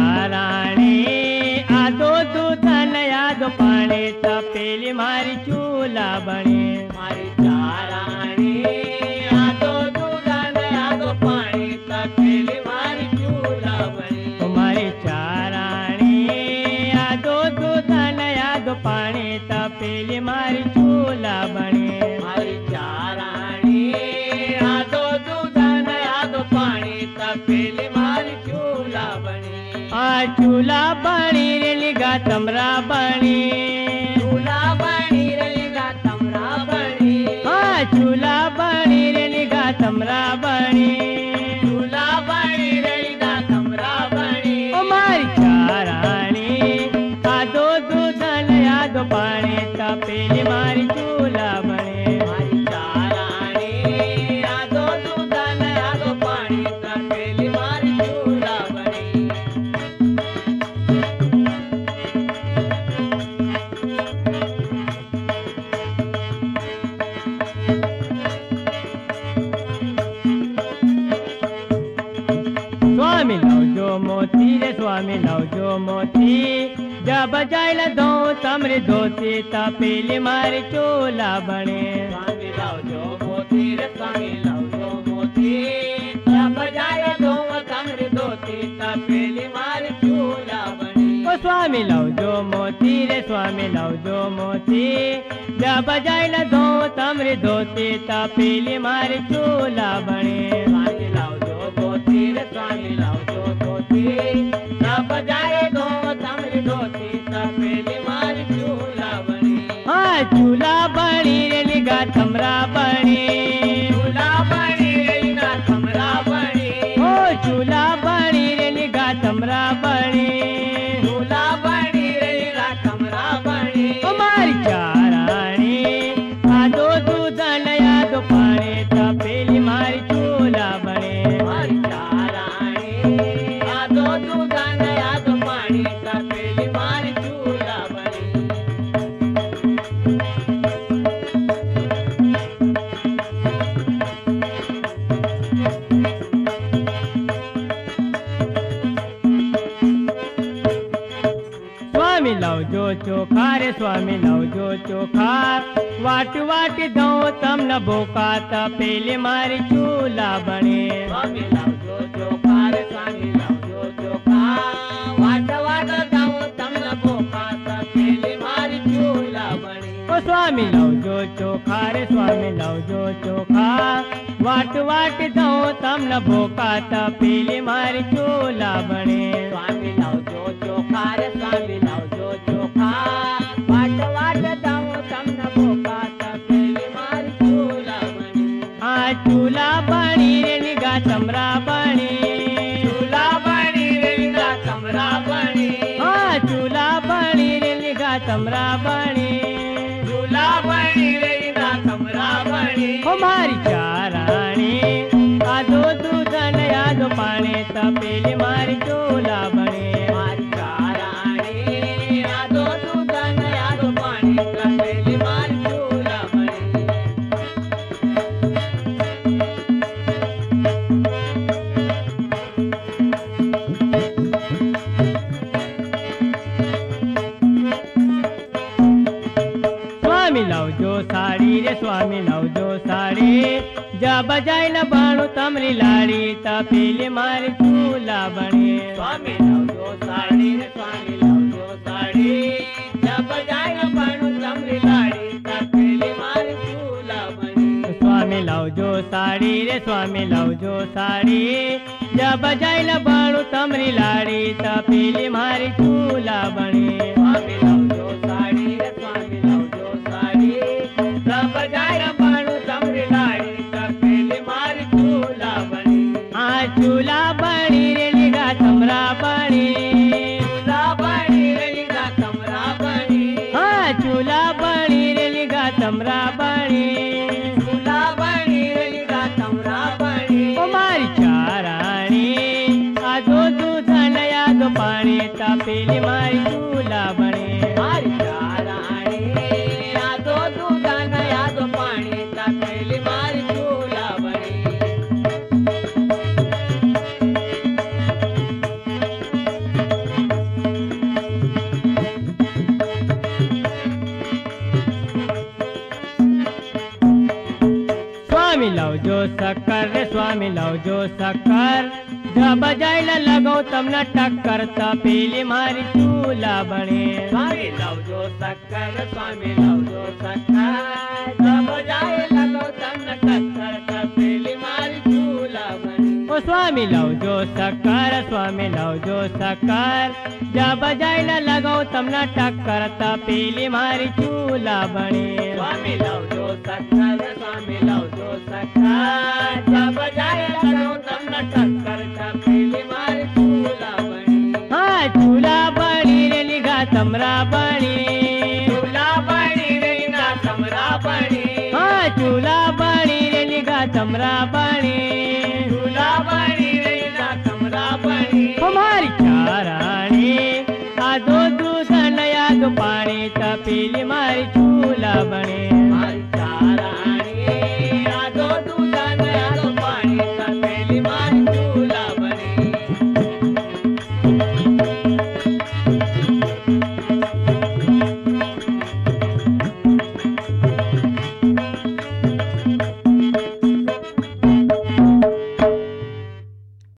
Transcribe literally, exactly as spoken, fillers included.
चाराणी आदो दूध न यादो पाणी तपेली मारी चूला बने। मारी चाराणी आदो दूध न यादो पाणी तपेली मारी चूला बने। मारी चाराणी आदो दूध न यादो पाणी तपेली मारी चूला बने। मारी चाराणी आदो दूध न यादो पाणी तपेली मारी चूला बने। आ चूला बनी रे लिगा तमरा बनी। चूला बनी रे लिगा तमरा बनी। आ चूला बनी रे लिगा तमरा बनी। चूला बनी रे लिगा तमरा बनी। ओ मारी चाराणी आदो दूध न यादो पानी तपेली मारी चूला बने। मारी चाराणी आदो दूध न यादो पानी तपेली मारी चूला बने। स्वामी लवजो मोती रे स्वामी लवजो मोती जब जाइल दो तमरी धोती तपेली मारी चूला बने। स्वामी लावजो मोती रे स्वामी लावजो मोती जब जाए दो तमरी धोती तपेली मारी चूला बने। ओ स्वामी लवजो मोती रे स्वामी लवजो मोती जब जाइल दो तमरी धोती तपेली मारी चूला बने। स्वामी लावजो धोती रे स्वामी लावजो धोती जब जाए दो तमरी धोती तपेली मारी चूला बने। हाँ चूला बनी रे लिगा तमरा बनी। चूला बनी रे लिगा तमरा बनी। ओ चूला बनी रे लिगा तमरा बनी। चूला बनी रे लिगा तमरा बनी। ओ मारी चाराणी आदो दूध न यादो पानी तपेली मारी चूला बने। मारी चाराणी आदो दूध न यादो पानी तपेली मारी चूला बने। स्वामी लवजो चोखा रे स्वामी लवजो चोखा वाट वाट दो तम न भूखा तपेली मारी चूला बने। स्वामी लावजो चोखा रे स्वामी लावजो चोखा वाट वाट दाऊ तमन भोका तपेली मारी चूला बने। ओ स्वामी लवजो चोखा रे स्वामी लवजो चोखा वाट वाट दो तम न भूखा तपेली मारी चूला बने। स्वामी लावजो चोखा रे स्वामी लावजो चोखा वाट वाट दाऊ तमन भोका तपेली मारी चूला बने। आ चूला बनी रे लिगा तमरा बनी। चूला बनी रे लिगा तमरा बनी। हाँ चूला बनी रे लिगा तमरा बनी। चूला बनी रे लिगा तमरा बनी। ओ मारी चाराणी आदो दूध न यादो पानी तपेली मारी चूला बने। मारी चाराणी आदो दूध न यादो पानी तपेली मारी चूला बने। स्वामी लवजो साड़ी रे स्वामी लवजो साड़ी जब जाइल बाणु तमरी लाड़ी तपेली मारी चूला बने। स्वामी लावजो साड़ी रे स्वामी लावजो साड़ी जब जाए बनू तमरी लाड़ी तपेली मारी चूला बने। स्वामी लवजो साड़ी रे स्वामी लवजो साड़ी जब जाइल बाणु तमरी लाड़ी तपेली मारी चूला बने। स्वामी लावजो साड़ी रे स्वामी लावजो साड़ी जब जाए बनू तमरी लाड़ी तपेली मारी चूला बने। आ चूला बनी रे लिगा तमरा बनी। चूला बनी रे लिगा तमरा बनी। हाँ चूला बनी रे लिगा तमरा बनी। चूला बनी रे लिगा तमरा बनी। ओ मारी चाराणी आदो दूध न यादो पानी तपेली मारी चूला बने। मारी चाराणी आदो दूध न यादो पानी तपेली मारी चूला बने। લાવજો શક્કર જબ જઈને લગો તમને ટક્કર તપેલી મારી ચૂલા બને. સ્વામી લાવજો શક્કર સ્વામી લાવજો શક્કર જબ જાય લગો તમને ટક્કર તપેલી મારી ચૂલા બની. ઓ સ્વામી લાવજો શક્કર સ્વામી લાવજો શક્કર જબ જઈને લગો તમને ટક્કર તપેલી મારી ચૂલા બને. સ્વામી લાવજો શક્કર સ્વામી લાવજો શક્કર જબ જાય લગો તમને ટક્કર તપેલી મારી ચૂલા બની. હા ચૂલા બની રે લીઘા તમરા બની. ચૂલા બની રે લીઘા તમરા બની. હા ચૂલા બની રે લીઘા તમરા બની.